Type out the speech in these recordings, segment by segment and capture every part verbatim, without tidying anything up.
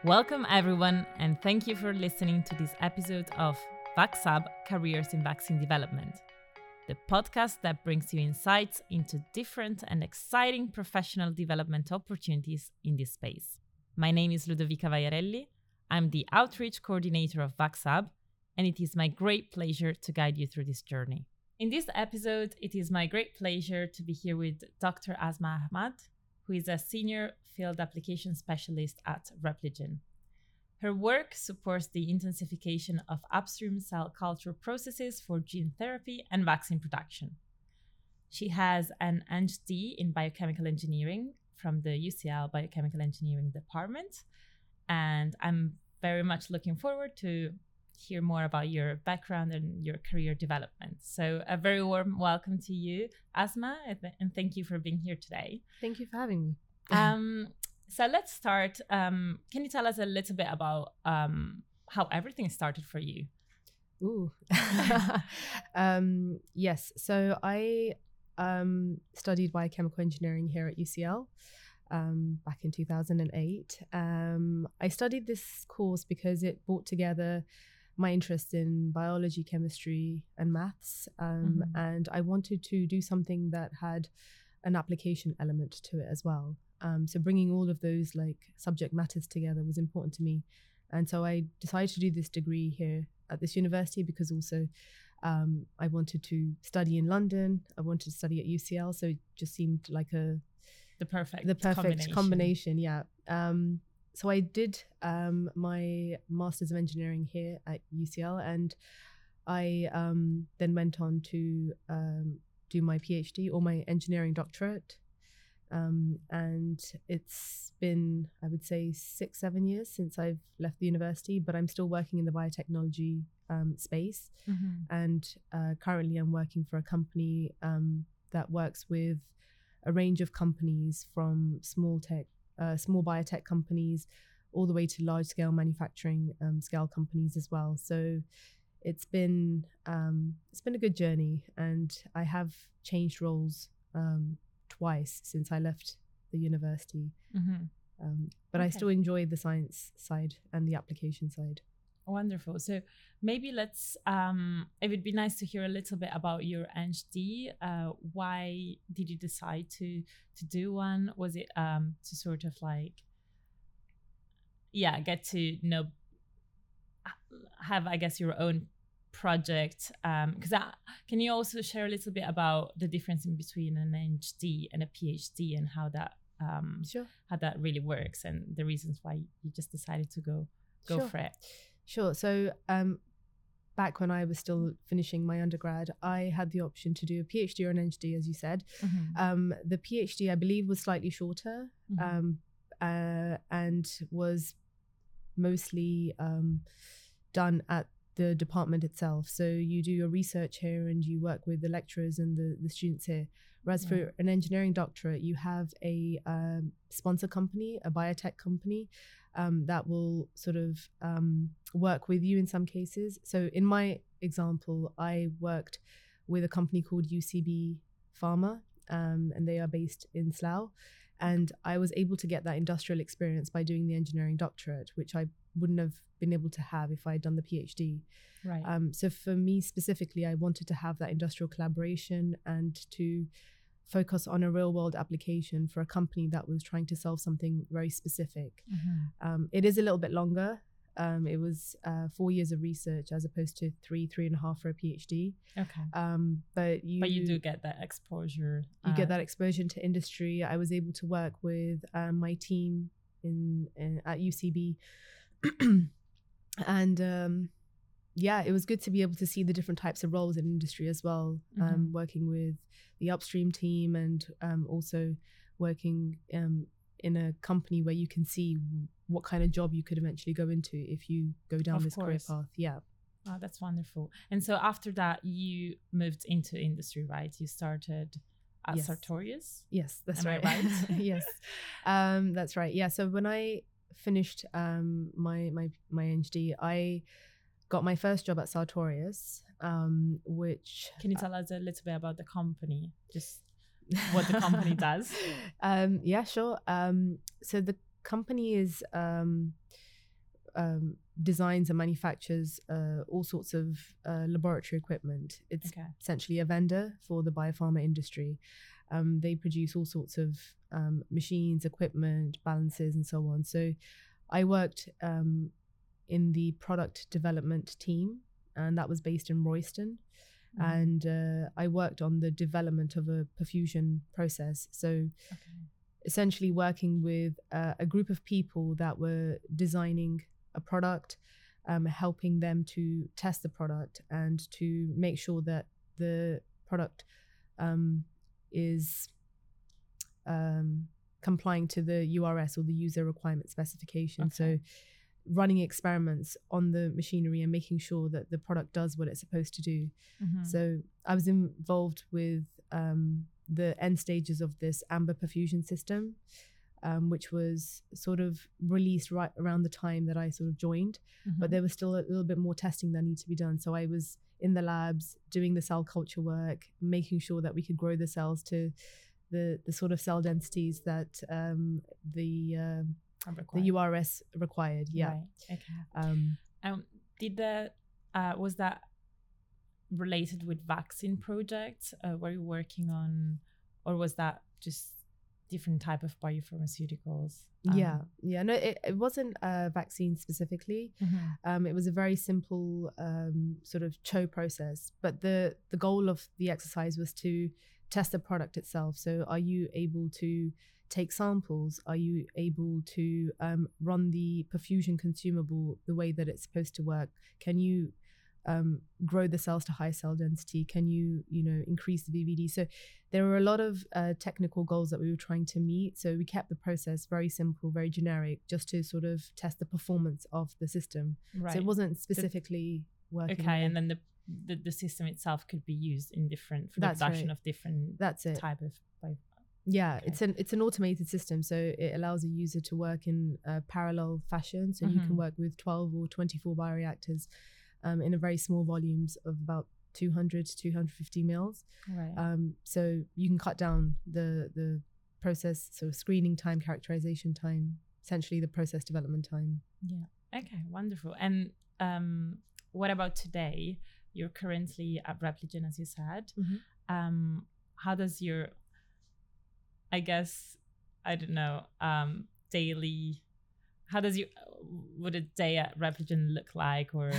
Welcome everyone, and thank you for listening to this episode of VaxHub Careers in Vaccine Development, the podcast that brings you insights into different and exciting professional development opportunities in this space. My name is Ludovica Vaiarelli. I'm the outreach coordinator of VaxHub, and it is my great pleasure to guide you through this journey. In this episode, it is my great pleasure to be here with Doctor Asma Ahmad, who is a senior field application specialist at Repligen. Her work supports the intensification of upstream cell culture processes for gene therapy and vaccine production. She has an Eng D in biochemical engineering from the U C L Biochemical Engineering Department, and I'm very much looking forward to hear more about your background and your career development. So a very warm welcome to you, Asma, and thank you for being here today. Thank you for having me. um, so let's start. Um, can you tell us a little bit about um, how everything started for you? Ooh. um, yes, so I um, studied biochemical engineering here at U C L um, back in two thousand eight. Um, I studied this course because it brought together my interest in biology, chemistry, and maths. Um, mm-hmm. And I wanted to do something that had an application element to it as well. Um, so bringing all of those like subject matters together was important to me. And so I decided to do this degree here at this university because also um, I wanted to study in London. I wanted to study at U C L. So it just seemed like a the perfect the perfect combination. combination yeah. Um, So I did um, my Masters of Engineering here at U C L, and I um, then went on to um, do my PhD or my engineering doctorate. Um, and it's been, I would say, six, seven years since I've left the university, but I'm still working in the biotechnology um, space. Mm-hmm. And uh, currently I'm working for a company um, that works with a range of companies from small tech Uh, small biotech companies all the way to large scale manufacturing um, scale companies as well. So it's been um, it's been a good journey, and I have changed roles um, twice since I left the university. Mm-hmm. Um, but okay. I still enjoy the science side and the application side. Wonderful. So maybe let's, um, it would be nice to hear a little bit about your Eng D. Uh, why did you decide to to do one? Was it um, to sort of like, yeah, get to know, have, I guess, your own project? Because um, can you also share a little bit about the difference in between an Eng D and a PhD and how that um, sure. how that really works and the reasons why you just decided to go go sure. for it? Sure. So um, back when I was still finishing my undergrad, I had the option to do a PhD or an Eng D, as you said. Mm-hmm. Um, the PhD, I believe, was slightly shorter mm-hmm. um, uh, and was mostly um, done at the department itself. So you do your research here and you work with the lecturers and the, the students here. Whereas yeah. for an engineering doctorate, you have a um, sponsor company, a biotech company, um, that will sort of um, work with you in some cases. So in my example, I worked with a company called U C B Pharma, um, and they are based in Slough. And I was able to get that industrial experience by doing the engineering doctorate, which I wouldn't have been able to have if I had done the PhD. Right. Um, so for me specifically, I wanted to have that industrial collaboration and to focus on a real world application for a company that was trying to solve something very specific. Mm-hmm. Um, it is a little bit longer. Um, it was uh, four years of research as opposed to three, three and a half for a PhD. Okay. Um, but you but you do get that exposure. You uh, get that exposure into industry. I was able to work with um, my team in, in at U C B, and um, yeah, it was good to be able to see the different types of roles in industry as well. Mm-hmm. Um, working with the upstream team and um, also working um, in a company where you can see what kind of job you could eventually go into if you go down of this course. career path. Yeah. Oh, that's wonderful. And so after that, you moved into industry, right? You started at yes. Sartorius? Yes, that's Am right. I right? yes, um, that's right. Yeah. So when I finished um, my my my Eng D, I got my first job at Sartorius, um, which can you tell us a little bit about the company, just what the company does? Um, yeah, sure. Um, so the company is um, um, designs and manufactures uh, all sorts of uh, laboratory equipment. It's Okay. essentially a vendor for the biopharma industry. Um, they produce all sorts of um, machines, equipment, balances, and so on. So I worked um, in the product development team, and that was based in Royston. Mhm. And uh, I worked on the development of a perfusion process. So Okay. essentially working with uh, a group of people that were designing a product, um, helping them to test the product and to make sure that the product um, is um, complying to the U R S, or the user requirement specification. Okay. So running experiments on the machinery and making sure that the product does what it's supposed to do. Mhm. So I was involved with um, the end stages of this amber perfusion system, um, which was sort of released right around the time that I sort of joined, Mhm. but there was still a little bit more testing that needed to be done. So I was in the labs doing the cell culture work, making sure that we could grow the cells to the, the sort of cell densities that um, the uh, Are the required. U R S required. Yeah. Right. Okay. Um, Um, did that uh, was that related with vaccine projects? Uh, were you working on, or was that just different type of biopharmaceuticals? Um, yeah. Yeah. No, it, it wasn't a vaccine specifically. mhm. Um, it was a very simple um, sort of C H O process, but the the goal of the exercise was to test the product itself. So, are you able to take samples? Are you able to um, run the perfusion consumable the way that it's supposed to work? Can you um, grow the cells to high cell density? Can you, you know, increase the B V D? So there were a lot of uh, technical goals that we were trying to meet. So we kept the process very simple, very generic, just to sort of test the performance of the system. Right. So it wasn't specifically working. Okay, with- and then the, the the system itself could be used in different for the That's production right. of different That's it. type of bio. Yeah, Okay. it's an it's an automated system, so it allows a user to work in a parallel fashion. So you Mhm. can work with twelve or twenty-four bioreactors um, in a very small volumes of about two hundred to two hundred fifty mils. Right. Um, so you can cut down the the process sort of screening time, characterization time, essentially the process development time. Yeah. Okay. Wonderful. And um, what about today? You're currently at Repligen, as you said. Mhm. Um, how does your, I guess, I don't know, um, daily, how does you, would a day at Repligen look like? Or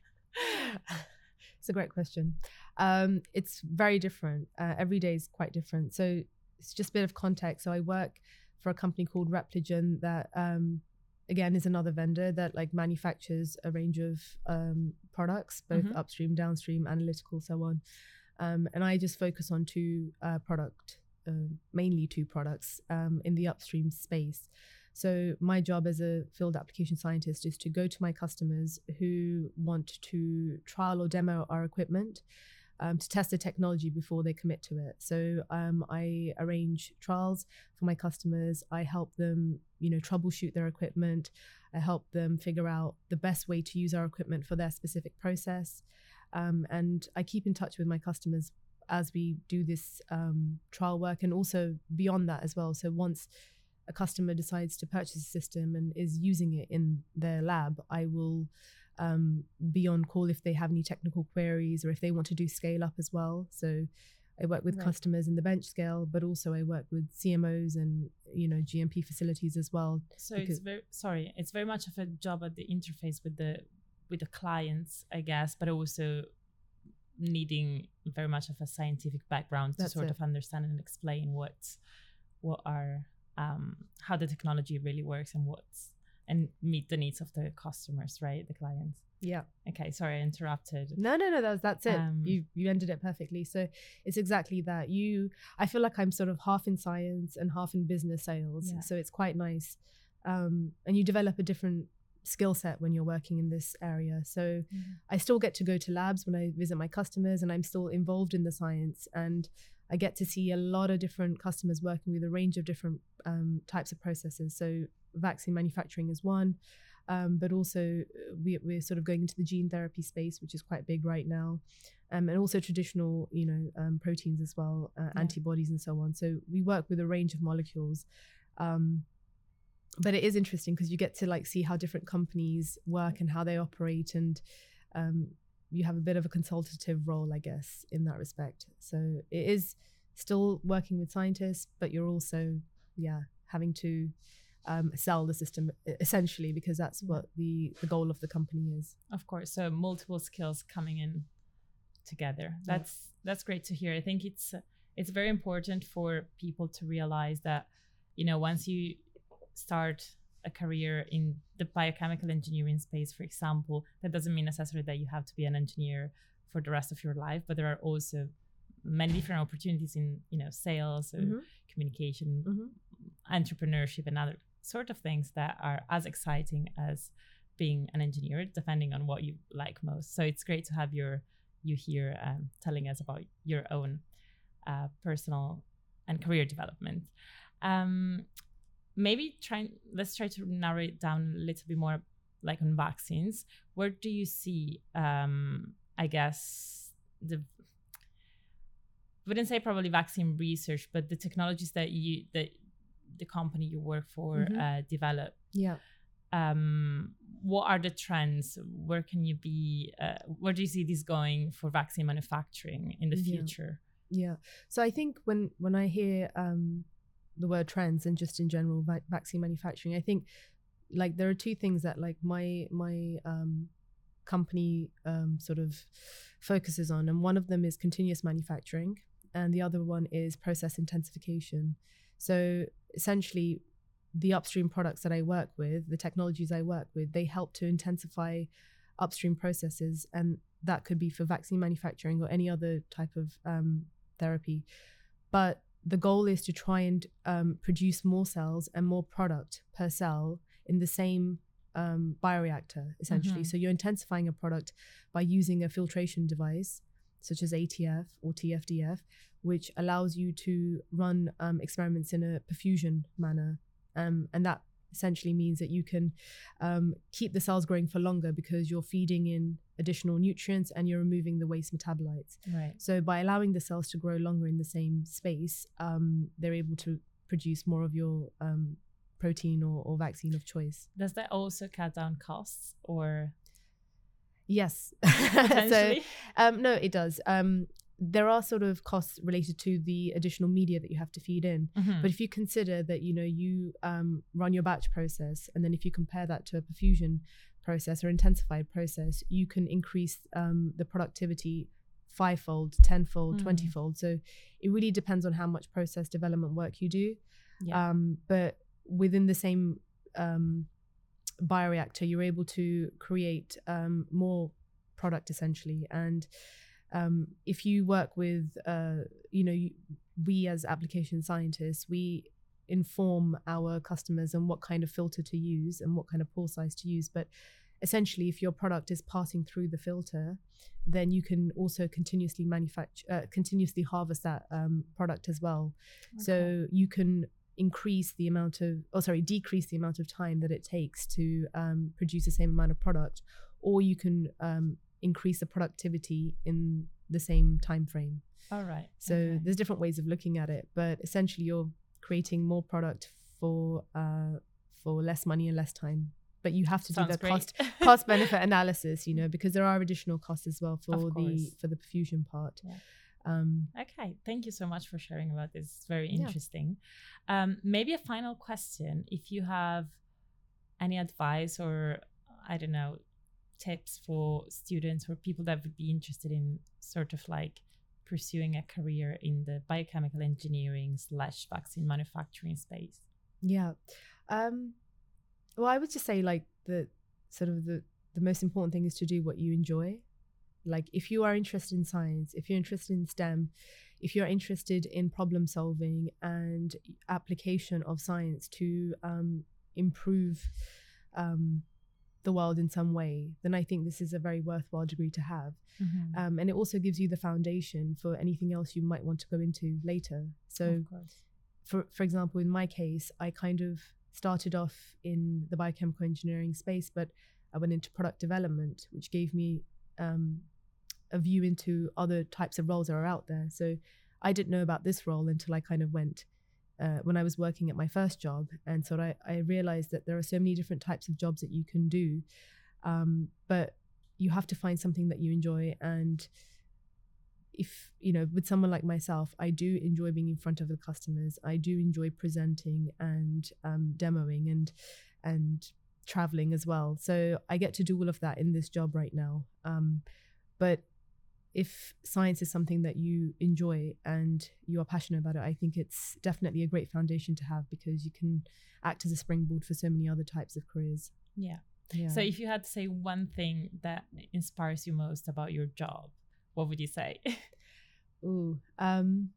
It's a great question. Um, it's very different. Uh, every day is quite different. So it's just a bit of context. So I work for a company called Repligen that, um, again, is another vendor that like manufactures a range of um, products, both Mhm. upstream, downstream, analytical, so on. Um, and I just focus on two uh, product, uh, mainly two products um, in the upstream space. So my job as a field application scientist is to go to my customers who want to trial or demo our equipment um, to test the technology before they commit to it. So um, I arrange trials for my customers. I help them, you know, troubleshoot their equipment. I help them figure out the best way to use our equipment for their specific process. Um, and I keep in touch with my customers as we do this um, trial work, and also beyond that as well. So once a customer decides to purchase a system and is using it in their lab, I will um, be on call if they have any technical queries or if they want to do scale up as well. So I work with Right. customers in the bench scale, but also I work with C M Os and, you know, G M P facilities as well. so because- it's very, sorry, it's very much of a job at the interface with the, with the clients, I guess, but also needing very much of a scientific background to That's sort it. of understand and explain what's, what are, um, how the technology really works and what's, and meet the needs of the customers, right? The clients. Yeah. Okay, sorry, I interrupted. No, no, no, that's that's it. Um, you you ended it perfectly. So it's exactly that. You I feel like I'm sort of half in science and half in business sales. Yeah. So it's quite nice. Um, and you develop a different skill set when you're working in this area. So Mhm. I still get to go to labs when I visit my customers, and I'm still involved in the science, and I get to see a lot of different customers working with a range of different um, types of processes. So vaccine manufacturing is one, um, but also uh, we, we're sort of going into the gene therapy space, which is quite big right now, um, and also traditional, you know, um, proteins as well, uh, Yeah. antibodies and so on. So we work with a range of molecules. Um, but it is interesting because you get to like see how different companies work and how they operate, and um, you have a bit of a consultative role, I guess, in that respect. So it is still working with scientists, but you're also, yeah, having to um, sell the system essentially, because that's what the, the goal of the company is. Of course. So multiple skills coming in together. That's yeah. that's great to hear. I think it's it's very important for people to realize that, you know, once you start a career in the biochemical engineering space, for example, that doesn't mean necessarily that you have to be an engineer for the rest of your life, but there are also many different opportunities in, you know, sales, or mm-hmm. communication, mm-hmm. entrepreneurship, and other sort of things that are as exciting as being an engineer, depending on what you like most. So it's great to have your you here um, telling us about your own uh, personal and career development. Um, maybe try let's try to narrow it down a little bit more, like on vaccines. Where do you see, um, I guess, the wouldn't say probably vaccine research, but the technologies that you that the company you work for mm-hmm. uh, develop? Yeah. Um, what are the trends? Where can you be? Uh, where do you see this going for vaccine manufacturing in the future? Yeah. yeah. So I think when when I hear um, the word trends, and just in general va- vaccine manufacturing, I think like there are two things that like my my um, company um, sort of focuses on, and one of them is continuous manufacturing, and the other one is process intensification. So essentially, the upstream products that I work with, the technologies I work with, they help to intensify upstream processes, and that could be for vaccine manufacturing or any other type of um, therapy. But the goal is to try and um, produce more cells and more product per cell in the same um, bioreactor, essentially. Mm-hmm. So you're intensifying a product by using a filtration device, such as A T F or T F D F, which allows you to run um, experiments in a perfusion manner. Um, and that essentially means that you can um, keep the cells growing for longer because you're feeding in additional nutrients and you're removing the waste metabolites. Right. So by allowing the cells to grow longer in the same space, um, they're able to produce more of your um, protein or, or vaccine of choice. Does that also cut down costs, or? Yes. Potentially? so, um, no, it does. Um, there are sort of costs related to the additional media that you have to feed in. Mm-hmm. But if you consider that, you know, you um, run your batch process, and then if you compare that to a perfusion process or intensified process, you can increase um, the productivity fivefold, tenfold, mm. twentyfold. So it really depends on how much process development work you do. Yeah. Um, but within the same um, bioreactor, you're able to create um, more product essentially. And Um, if you work with, uh, you know, you, we as application scientists, we inform our customers on what kind of filter to use and what kind of pore size to use. But essentially, if your product is passing through the filter, then you can also continuously manufacture, uh, continuously harvest that um, product as well. Okay. So you can increase the amount of, oh sorry, decrease the amount of time that it takes to um, produce the same amount of product, or you can um, increase the productivity in the same time frame. All right. So okay. there's different ways of looking at it, but essentially you're creating more product for uh, for less money and less time. But you have to Sounds do the great. cost cost benefit analysis, you know, because there are additional costs as well for the for the perfusion part. Yeah. Um, okay, thank you so much for sharing about this. It's very interesting. Yeah. Um, maybe a final question: if you have any advice or I don't know, tips for students or people that would be interested in sort of like pursuing a career in the biochemical engineering slash vaccine manufacturing space? Yeah. Um, well, I would just say like the sort of the, the most important thing is to do what you enjoy. Like if you are interested in science, if you're interested in STEM, if you're interested in problem solving and application of science to um, improve um, the world in some way, then I think this is a very worthwhile degree to have. Mm-hmm. Um, and it also gives you the foundation for anything else you might want to go into later. So for, for example, in my case, I kind of started off in the biochemical engineering space, but I went into product development, which gave me um, a view into other types of roles that are out there. So I didn't know about this role until I kind of went uh, when I was working at my first job. And so I, I realized that there are so many different types of jobs that you can do. Um, but you have to find something that you enjoy. And if, you know, with someone like myself, I do enjoy being in front of the customers. I do enjoy presenting and um, demoing and and traveling as well. So I get to do all of that in this job right now. Um, but if science is something that you enjoy and you are passionate about it, I think it's definitely a great foundation to have, because you can act as a springboard for so many other types of careers. Yeah. Yeah. So if you had to say one thing that inspires you most about your job, what would you say? Ooh, um,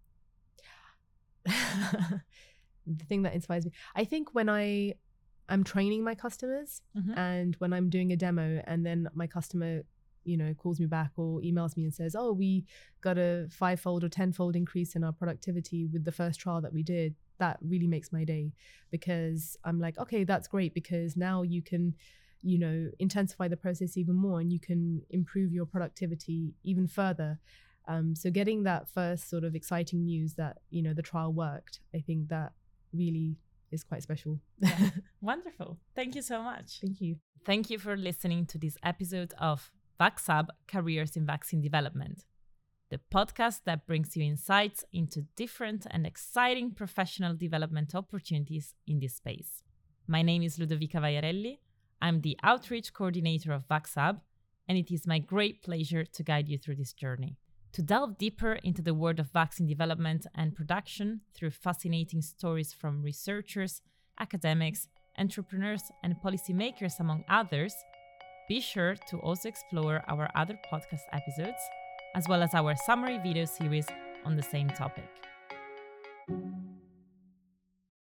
the thing that inspires me, I think when I I'm training my customers, Mm-hmm. and when I'm doing a demo and then my customer, you know, calls me back or emails me and says, oh, we got a five-fold or ten-fold increase in our productivity with the first trial that we did, that really makes my day, because I'm like, okay, that's great, because now you can, you know, intensify the process even more and you can improve your productivity even further. Um, so getting that first sort of exciting news that, you know, the trial worked, I think that really is quite special. Yeah. Wonderful. Thank you so much. Thank you. Thank you for listening to this episode of VaxHub Careers in Vaccine Development, the podcast that brings you insights into different and exciting professional development opportunities in this space. My name is Ludovica Vaiarelli. I'm the outreach coordinator of VaxHub, and it is my great pleasure to guide you through this journey. To delve deeper into the world of vaccine development and production through fascinating stories from researchers, academics, entrepreneurs, and policymakers, among others, be sure to also explore our other podcast episodes, as well as our summary video series on the same topic.